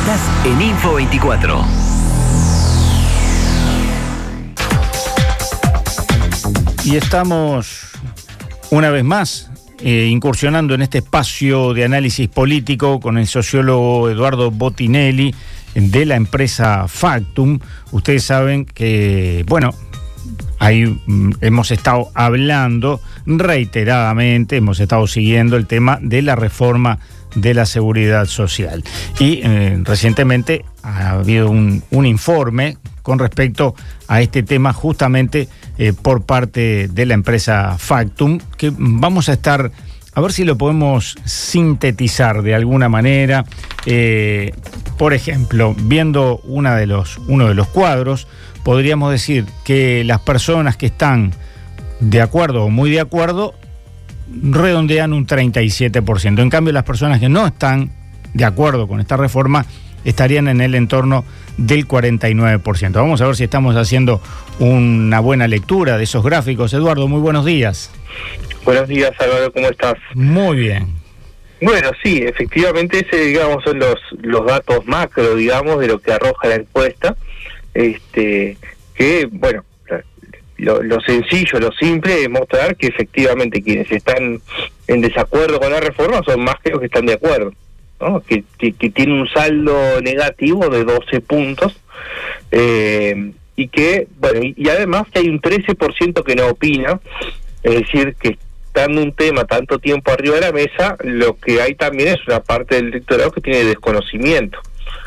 Estás en Info 24. Y estamos una vez más incursionando en este espacio de análisis político con el sociólogo Eduardo Botinelli de la empresa Factum. Ustedes saben que, ahí hemos estado hablando reiteradamente, hemos estado siguiendo el tema de la reforma de la seguridad social. Y recientemente ha habido un informe con respecto a este tema justamente por parte de la empresa Factum, que vamos a estar, a ver si lo podemos sintetizar de alguna manera. Por ejemplo, viendo uno de los cuadros, podríamos decir que las personas que están de acuerdo o muy de acuerdo redondean un 37%. En cambio, las personas que no están de acuerdo con esta reforma estarían en el entorno del 49%. Vamos a ver si estamos haciendo una buena lectura de esos gráficos. Eduardo, muy buenos días. Buenos días, Álvaro, ¿cómo estás? Muy bien. Bueno, sí, efectivamente ese, digamos, son los datos macro, digamos, de lo que arroja la encuesta. Lo sencillo, lo simple es mostrar que efectivamente quienes están en desacuerdo con la reforma son más que los que están de acuerdo, ¿no? Que tiene un saldo negativo de 12 puntos, y que, y además que hay un 13% que no opina, es decir, que estando un tema tanto tiempo arriba de la mesa, lo que hay también es una parte del electorado que tiene desconocimiento.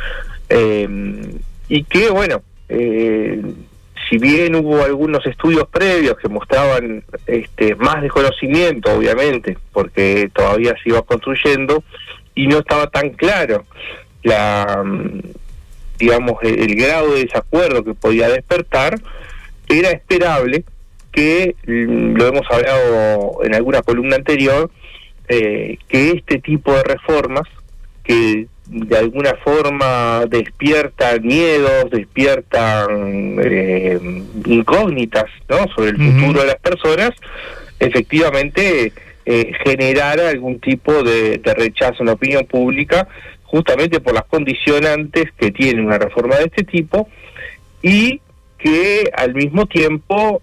Y que, si bien hubo algunos estudios previos que mostraban más desconocimiento, obviamente, porque todavía se iba construyendo y no estaba tan claro el grado de desacuerdo que podía despertar, era esperable que, lo hemos hablado en alguna columna anterior, que este tipo de reformas que de alguna forma despiertan miedos, despiertan incógnitas, ¿no?, sobre el futuro de las personas, efectivamente generara algún tipo de rechazo en la opinión pública, justamente por las condicionantes que tiene una reforma de este tipo, y que al mismo tiempo,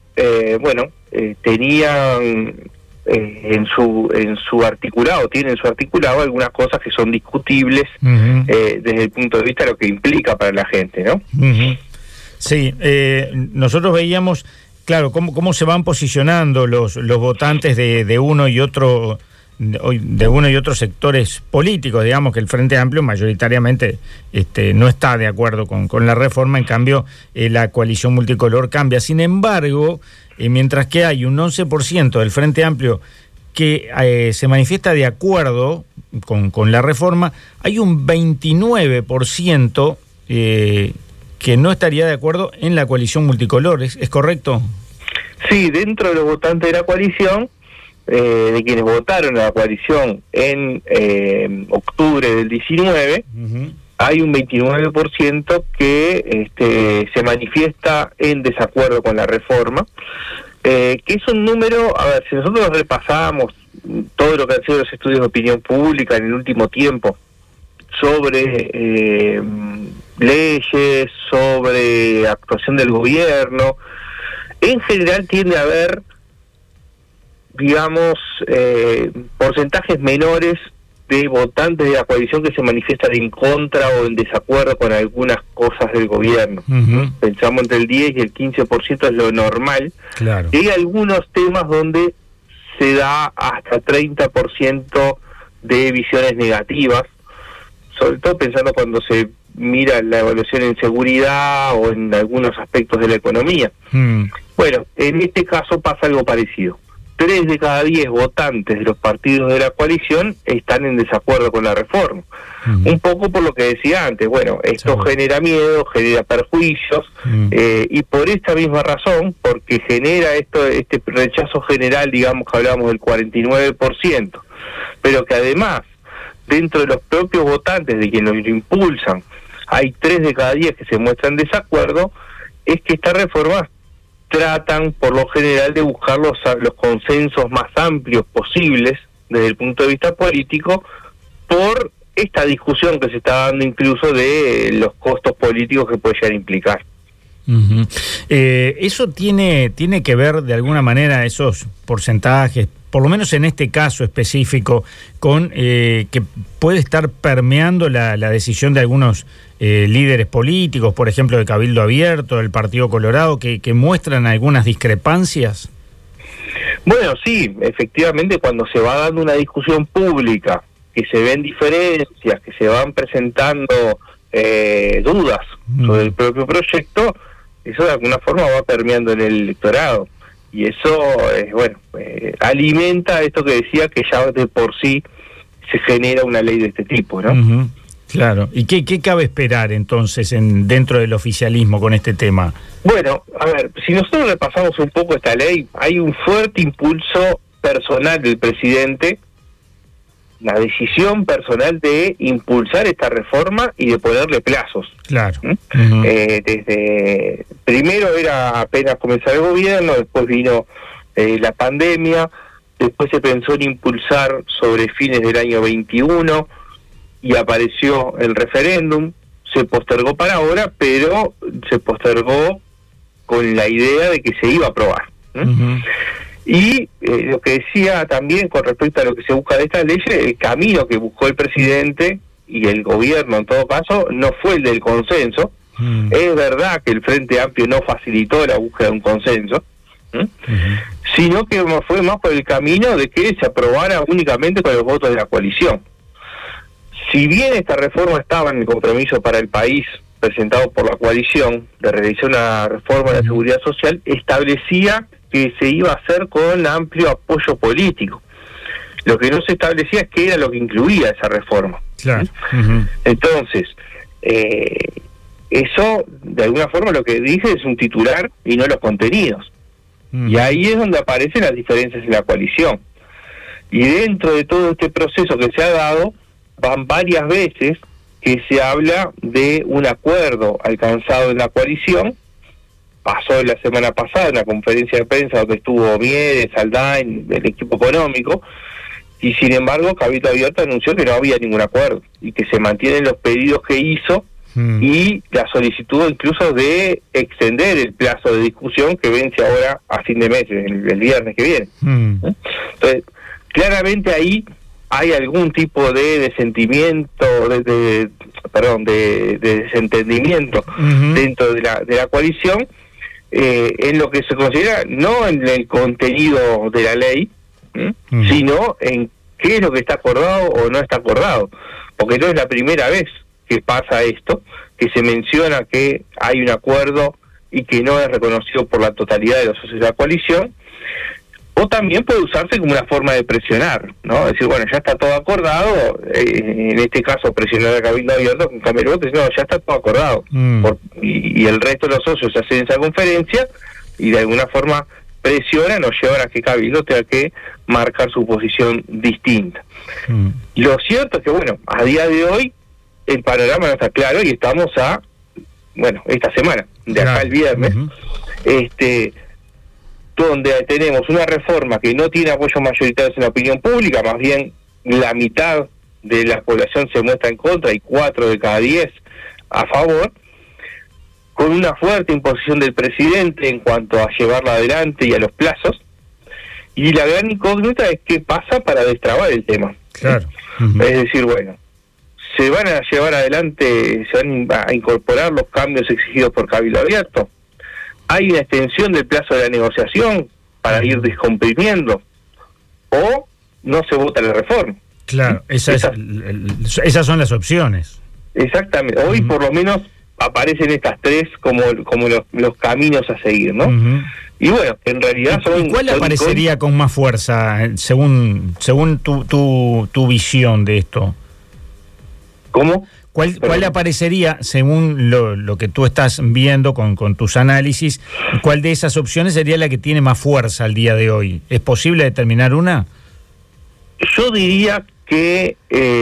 tenían en su articulado, tiene en su articulado algunas cosas que son discutibles desde el punto de vista de lo que implica para la gente, ¿no? Sí, nosotros veíamos, claro, cómo se van posicionando los votantes de uno y otro sectores políticos. Digamos que el Frente Amplio mayoritariamente no está de acuerdo con la reforma, en cambio la coalición multicolor cambia. Sin embargo, mientras que hay un 11% del Frente Amplio que se manifiesta de acuerdo con la reforma, hay un 29% que no estaría de acuerdo en la coalición multicolor. ¿Es correcto? Sí, dentro de los votantes de la coalición, de quienes votaron a la coalición en octubre del 19, hay un 29% que se manifiesta en desacuerdo con la reforma, que es un número, a ver, si nosotros repasamos todo lo que han sido los estudios de opinión pública en el último tiempo sobre leyes, sobre actuación del gobierno, en general tiende a haber, digamos, porcentajes menores de votantes de la coalición que se manifiestan en contra o en desacuerdo con algunas cosas del gobierno. Pensamos entre el 10 y el 15% es lo normal. Claro. Y hay algunos temas donde se da hasta 30% de visiones negativas, sobre todo pensando cuando se mira la evaluación en seguridad o en algunos aspectos de la economía. Bueno, en este caso pasa algo parecido. 3 de cada 10 votantes de los partidos de la coalición están en desacuerdo con la reforma. Un poco por lo que decía antes, esto genera miedo, genera perjuicios, y por esta misma razón, porque genera este rechazo general, digamos que hablamos del 49%, pero que además, dentro de los propios votantes, de quienes lo impulsan, hay 3 de cada 10 que se muestran en desacuerdo, es que esta reforma tratan por lo general de buscar los consensos más amplios posibles desde el punto de vista político por esta discusión que se está dando incluso de los costos políticos que puede llegar a implicar. Uh-huh. ¿Eso tiene que ver de alguna manera, esos porcentajes, por lo menos en este caso específico, con que puede estar permeando la decisión de algunos líderes políticos, por ejemplo de Cabildo Abierto, del Partido Colorado, que muestran algunas discrepancias? Bueno, sí, efectivamente, cuando se va dando una discusión pública, que se ven diferencias, que se van presentando dudas sobre el propio proyecto, eso de alguna forma va permeando en el electorado. Y eso, alimenta esto que decía, que ya de por sí se genera una ley de este tipo, ¿no? Uh-huh. Claro. ¿Y qué cabe esperar entonces dentro del oficialismo con este tema? Bueno, a ver, si nosotros repasamos un poco esta ley, hay un fuerte impulso personal del presidente, la decisión personal de impulsar esta reforma y de ponerle plazos. Claro. Uh-huh. Desde primero era apenas comenzar el gobierno, después vino la pandemia, después se pensó en impulsar sobre fines del año 21 y apareció el referéndum, se postergó para ahora, pero se postergó con la idea de que se iba a aprobar. Uh-huh. Y lo que decía también con respecto a lo que se busca de estas leyes, el camino que buscó el presidente y el gobierno en todo caso no fue el del consenso. Es verdad que el Frente Amplio no facilitó la búsqueda de un consenso, sino que fue más por el camino de que se aprobara únicamente con los votos de la coalición. Si bien esta reforma estaba en el compromiso para el país presentado por la coalición de realizar una reforma de la seguridad social, establecía que se iba a hacer con amplio apoyo político. Lo que no se establecía es qué era lo que incluía esa reforma. Claro. Uh-huh. Entonces, eso de alguna forma lo que dice es un titular y no los contenidos. Uh-huh. Y ahí es donde aparecen las diferencias en la coalición. Y dentro de todo este proceso que se ha dado, van varias veces que se habla de un acuerdo alcanzado en la coalición. Pasó la semana pasada en la conferencia de prensa donde estuvo Mieres, Aldain, del equipo económico, y sin embargo Cabildo Abierto anunció que no había ningún acuerdo y que se mantienen los pedidos que hizo y la solicitud incluso de extender el plazo de discusión que vence ahora a fin de mes, el viernes que viene. Entonces, claramente ahí hay algún tipo de desentendimiento, de desentendimiento dentro de la coalición, en lo que se considera no en el contenido de la ley, sino en qué es lo que está acordado o no está acordado, porque no es la primera vez que pasa esto, que se menciona que hay un acuerdo y que no es reconocido por la totalidad de los socios de la coalición, o también puede usarse como una forma de presionar, ¿no? Decir, bueno, ya está todo acordado, en este caso presionar a Cabildo Abierto con cambio de voto, no, ya está todo acordado, y el resto de los socios se hacen esa conferencia y de alguna forma presionan o llevan a que Cabildo tenga que marcar su posición distinta. Lo cierto es que, bueno, a día de hoy el panorama no está claro y estamos esta semana, de acá al viernes, donde tenemos una reforma que no tiene apoyos mayoritarios en la opinión pública, más bien la mitad de la población se muestra en contra y 4 de cada 10 a favor, con una fuerte imposición del presidente en cuanto a llevarla adelante y a los plazos, y la gran incógnita es qué pasa para destrabar el tema. Claro. Es decir, bueno, se van a llevar adelante, se van a incorporar los cambios exigidos por Cabildo Abierto. Hay una extensión del plazo de la negociación para ir descomprimiendo, o no se vota la reforma. Claro, esas son las opciones. Exactamente. Hoy por lo menos aparecen estas tres como los caminos a seguir, ¿no? Y bueno, en realidad son... ¿Cuál aparecería con más fuerza según tu visión de esto? ¿Cómo? ¿Cuál aparecería, según lo que tú estás viendo con tus análisis, cuál de esas opciones sería la que tiene más fuerza al día de hoy? ¿Es posible determinar una? Yo diría que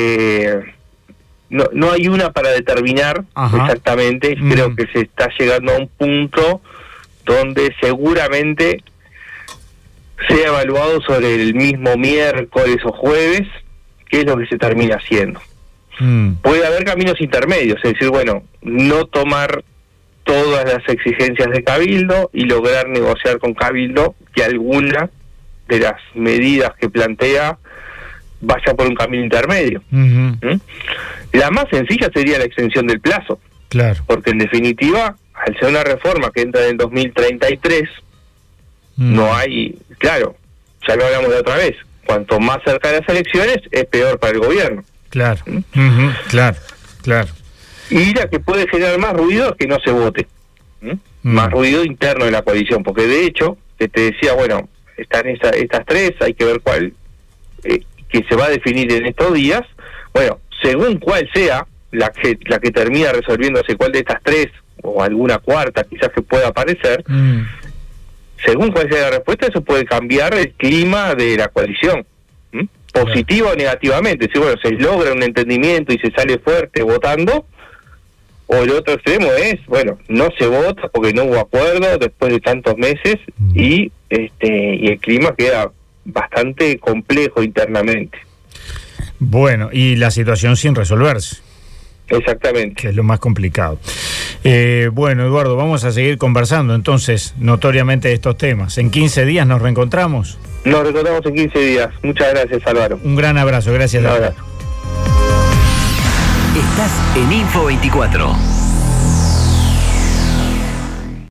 no hay una para determinar exactamente. Creo que se está llegando a un punto donde seguramente sea evaluado sobre el mismo miércoles o jueves qué es lo que se termina haciendo. Puede haber caminos intermedios, es decir, bueno, no tomar todas las exigencias de Cabildo y lograr negociar con Cabildo que alguna de las medidas que plantea vaya por un camino intermedio. La más sencilla sería la extensión del plazo. Claro. Porque en definitiva, al ser una reforma que entra en el 2033, no hay, claro, ya lo hablamos de otra vez, cuanto más cerca de las elecciones es peor para el gobierno. Claro, claro. Y la que puede generar más ruido es que no se vote. Más ruido interno de la coalición, porque de hecho, que te decía, bueno, están estas tres, hay que ver cuál, que se va a definir en estos días. Bueno, según cuál sea la que termina resolviéndose, cuál de estas tres, o alguna cuarta quizás que pueda aparecer, según cuál sea la respuesta, eso puede cambiar el clima de la coalición, positiva o negativamente. Si bueno, se logra un entendimiento y se sale fuerte votando, o el otro extremo es, bueno, no se vota porque no hubo acuerdo después de tantos meses y el clima queda bastante complejo internamente. Bueno, y la situación sin resolverse. Exactamente. Que es lo más complicado. Bueno, Eduardo, vamos a seguir conversando entonces notoriamente de estos temas. ¿En 15 días nos reencontramos? Nos reencontramos en 15 días. Muchas gracias, Álvaro. Un gran abrazo, gracias. Un abrazo. Estás en Info 24.